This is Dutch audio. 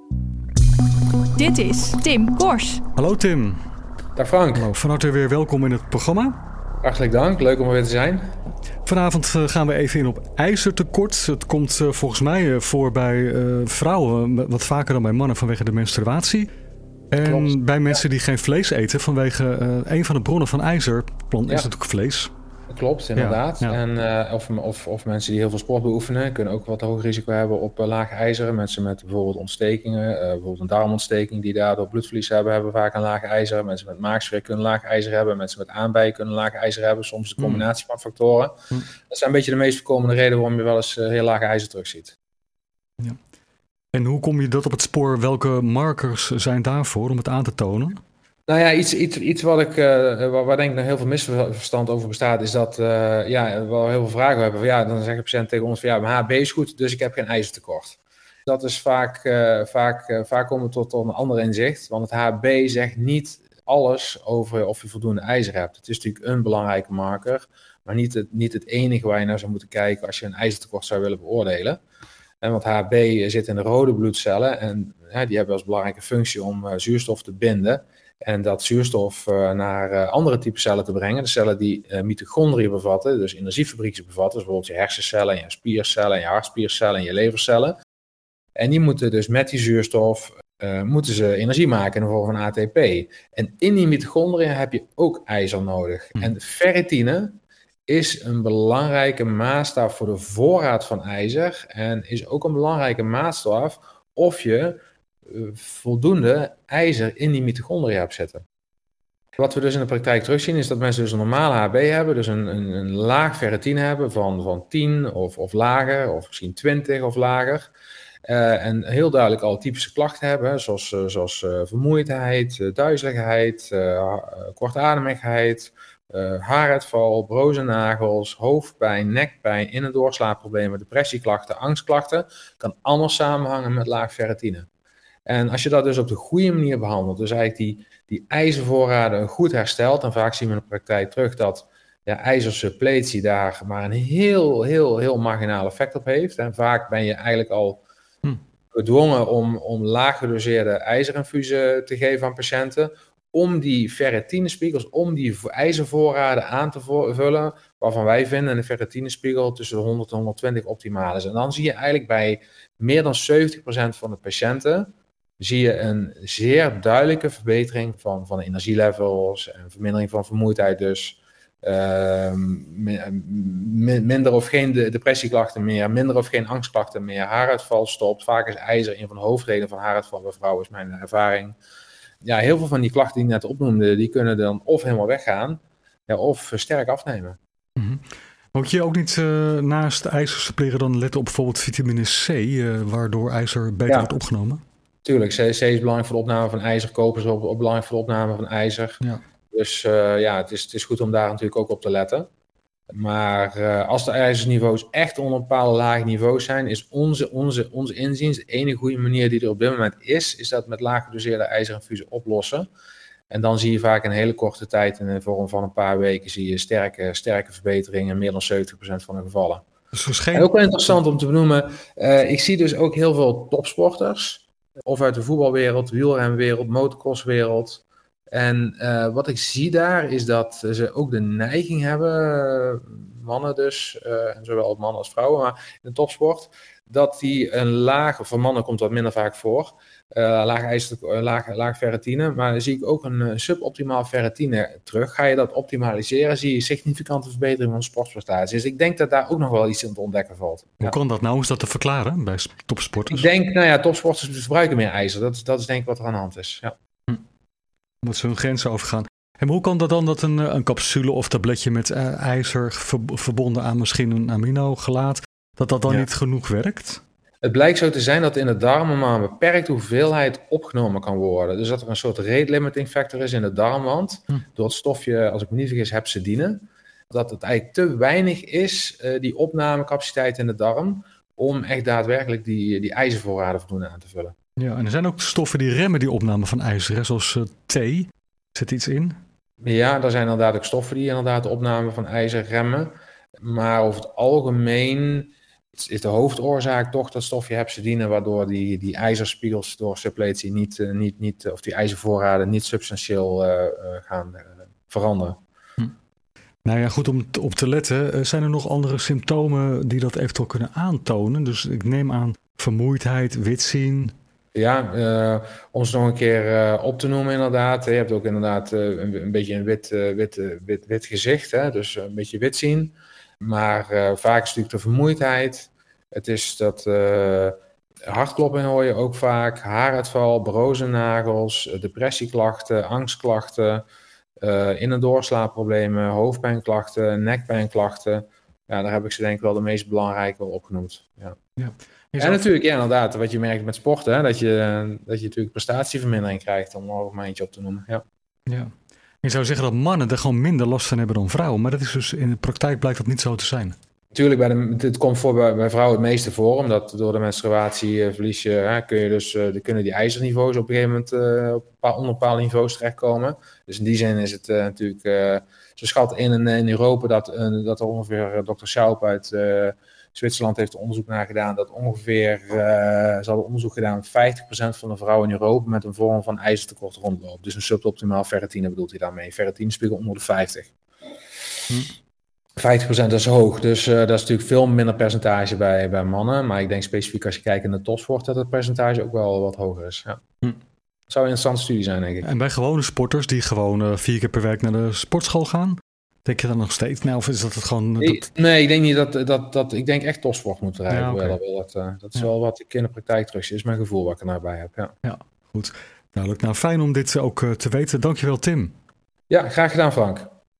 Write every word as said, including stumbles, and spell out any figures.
Dit is Tim Kors. Hallo Tim. Dag Frank. Hallo, van harte weer welkom in het programma. Hartelijk dank, leuk om er weer te zijn. Vanavond gaan we even in op ijzertekort. Het komt volgens mij voor bij uh, vrouwen wat vaker dan bij mannen vanwege de menstruatie. En Klopt. bij mensen die geen vlees eten vanwege uh, een van de bronnen van ijzer, plant, ja. is natuurlijk vlees. Klopt, inderdaad. Ja, ja. En, uh, of, of, of mensen die heel veel sport beoefenen, kunnen ook wat hoger risico hebben op uh, laag ijzer. Mensen met bijvoorbeeld ontstekingen, uh, bijvoorbeeld een darmontsteking die daardoor bloedverlies hebben, hebben vaak een laag ijzer. Mensen met maagschrik kunnen laag ijzer hebben. Mensen met aanbijen kunnen laag ijzer hebben. Soms een combinatie mm. van factoren. Mm. Dat zijn een beetje de meest voorkomende redenen waarom je wel eens uh, heel laag ijzer terugziet. Ja. En hoe kom je dat op het spoor? Welke markers zijn daarvoor om het aan te tonen? Nou ja, iets, iets, iets wat ik, uh, waar, waar denk ik nog heel veel misverstand over bestaat, is dat uh, ja, we heel veel vragen hebben. Van, ja, dan zeggen patiënten tegen ons van ja, mijn H B is goed, dus ik heb geen ijzertekort. Dat is vaak, uh, vaak, uh, vaak komen we tot, tot een ander inzicht, want het H B zegt niet alles over of je voldoende ijzer hebt. Het is natuurlijk een belangrijke marker, maar niet het, niet het enige waar je naar zou moeten kijken als je een ijzertekort zou willen beoordelen. En want H B zit in de rode bloedcellen en ja, die hebben als belangrijke functie om uh, zuurstof te binden. En dat zuurstof uh, naar uh, andere type cellen te brengen. De cellen die uh, mitochondriën bevatten, dus energiefabriekjes bevatten. Dus bijvoorbeeld je hersencellen, je spiercellen, je hartspiercellen en je levercellen. En die moeten dus met die zuurstof uh, moeten ze energie maken in de vorm van A T P. En in die mitochondriën heb je ook ijzer nodig. Hm. En ferritine is een belangrijke maatstaf voor de voorraad van ijzer. En is ook een belangrijke maatstaf of je voldoende ijzer in die mitochondriën hebt zitten. Wat we dus in de praktijk terugzien is dat mensen dus een normale H B hebben, dus een, een, een laag ferritine hebben van, van tien of, of lager, of misschien twintig of lager. Uh, en heel duidelijk al typische klachten hebben, zoals, uh, zoals uh, vermoeidheid, uh, duizeligheid, uh, uh, kortademigheid, uh, haaruitval, broze nagels, hoofdpijn, nekpijn, in- en doorslaapproblemen, depressieklachten, angstklachten. Kan allemaal samenhangen met laag ferritine. En als je dat dus op de goede manier behandelt, dus eigenlijk die, die ijzervoorraden goed herstelt, en vaak zien we in de praktijk terug dat ja, ijzersuppletie daar maar een heel, heel, heel marginaal effect op heeft. En vaak ben je eigenlijk al hm. gedwongen om, om laag gedoseerde ijzerinfusen te geven aan patiënten, om die ferritinespiegels, om die ijzervoorraden aan te vullen, waarvan wij vinden een ferritinespiegel tussen de honderd en honderdtwintig optimaal is. En dan zie je eigenlijk bij meer dan zeventig procent van de patiënten zie je een zeer duidelijke verbetering van, van de energielevels en vermindering van vermoeidheid dus. Uh, min, minder of geen de, depressieklachten meer, minder of geen angstklachten meer, haaruitval stopt. Vaak is ijzer een van de hoofdredenen van haaruitval bij vrouwen, is mijn ervaring. Ja, heel veel van die klachten die ik net opnoemde, die kunnen dan of helemaal weggaan, ja, of sterk afnemen. Mm-hmm. Moet je ook niet uh, naast ijzer suppleren dan letten op bijvoorbeeld vitamine C, uh, waardoor ijzer beter ja. wordt opgenomen? Tuurlijk, C, C is belangrijk voor de opname van ijzer, koper is ook, ook belangrijk voor de opname van ijzer. Ja. Dus uh, ja, het is, het is goed om daar natuurlijk ook op te letten. Maar uh, als de ijzerniveaus echt onder een bepaalde lage niveaus zijn, is onze, onze, onze inziens de enige goede manier die er op dit moment is, is dat met laag gedoseerde ijzerinfusen oplossen. En dan zie je vaak in een hele korte tijd, in de vorm van een paar weken, zie je sterke, sterke verbeteringen in meer dan zeventig procent van de gevallen. Dus geen... En ook wel interessant om te benoemen, uh, ik zie dus ook heel veel topsporters, of uit de voetbalwereld, wielrenwereld, motocrosswereld. En uh, wat ik zie daar is dat ze ook de neiging hebben, mannen dus, uh, zowel mannen als vrouwen, maar in de topsport, dat die een laag, voor mannen komt dat minder vaak voor, uh, laag, ijzer, uh, laag, laag ferritine, maar dan zie ik ook een uh, suboptimaal ferritine terug. Ga je dat optimaliseren, zie je significante verbetering van sportprestaties. Dus ik denk dat daar ook nog wel iets in te ontdekken valt. Hoe ja. kan dat nou? Is dat te verklaren bij topsporters? Ik denk, nou ja, topsporters verbruiken meer ijzer. Dat, dat is denk ik wat er aan de hand is, ja. Omdat ze hun grenzen overgaan. En hoe kan dat dan dat een, een capsule of tabletje met uh, ijzer ver, verbonden aan misschien een aminogelaat, dat dat dan ja. niet genoeg werkt? Het blijkt zo te zijn dat in de darmen maar een beperkte hoeveelheid opgenomen kan worden. Dus dat er een soort rate limiting factor is in de darmwand, hm. door het stofje, als ik me niet vergis, hepsidine. Dat het eigenlijk te weinig is, uh, die opnamecapaciteit in de darm, om echt daadwerkelijk die, die ijzervoorraden voldoende aan te vullen. Ja, en er zijn ook stoffen die remmen die opname van ijzer, hè, zoals uh, thee. Zit iets in? Ja, er zijn inderdaad ook stoffen die inderdaad de opname van ijzer remmen. Maar over het algemeen is de hoofdoorzaak toch dat stofje hepcidine, waardoor die, die ijzerspiegels door suppletie niet, uh, niet, niet, of die ijzervoorraden niet substantieel uh, uh, gaan uh, veranderen. Hm. Nou ja, goed om t- op te letten. Uh, zijn er nog andere symptomen die dat eventueel kunnen aantonen? Dus ik neem aan vermoeidheid, witzien. Ja, uh, om ze nog een keer uh, op te noemen inderdaad. Je hebt ook inderdaad uh, een, een beetje een wit, uh, wit, uh, wit, wit gezicht, hè? Dus een beetje wit zien. Maar uh, vaak is het natuurlijk de vermoeidheid. Het is dat uh, hartkloppen hoor je ook vaak, haaruitval, broze nagels, depressieklachten, angstklachten, uh, in- en doorslaapproblemen, hoofdpijnklachten, nekpijnklachten. Ja, daar heb ik ze denk ik wel de meest belangrijke opgenoemd. Ja. Ja. En af... natuurlijk, ja, inderdaad, wat je merkt met sporten, hè, dat, je, dat je natuurlijk prestatievermindering krijgt, om er nog maar eentje op te noemen. Ja. Ja. Je zou zeggen dat mannen er gewoon minder last van hebben dan vrouwen, maar dat is dus in de praktijk blijkt dat niet zo te zijn. Natuurlijk, bij de, het komt voor bij, bij vrouwen het meeste voor, omdat door de menstruatie uh, verlies je, hè, kun je dus, uh, kunnen die ijzerniveaus op een gegeven moment uh, op een paar, onder bepaalde niveaus terechtkomen. Dus in die zin is het uh, natuurlijk, uh, ze schatten in, in Europa dat, uh, dat er ongeveer, uh, dokter Schaup uit uh, Zwitserland heeft er onderzoek naar gedaan, dat ongeveer, uh, ze hadden onderzoek gedaan, vijftig procent van de vrouwen in Europa met een vorm van ijzertekort rondloopt. Dus een suboptimaal ferritine bedoelt hij daarmee. Ferritinespiegel onder de vijftig. Hm. vijftig procent is hoog, dus uh, dat is natuurlijk veel minder percentage bij, bij mannen. Maar ik denk specifiek als je kijkt in de topsport dat het percentage ook wel wat hoger is. Ja. Hm. Het zou een interessante studie zijn, denk ik. En bij gewone sporters die gewoon uh, vier keer per week naar de sportschool gaan, denk je dan nog steeds? Nou, of is dat het gewoon... Dat... Nee, nee, ik denk niet dat, dat, dat... Ik denk echt topsport moet rijden. Ja, okay. dat, uh, dat is ja. wel wat ik in de praktijk terug zie. Dat is mijn gevoel wat ik er naar bij heb. Ja, ja goed. Duidelijk. Nou, fijn om dit ook uh, te weten. Dankjewel, Tim. Ja, graag gedaan, Frank.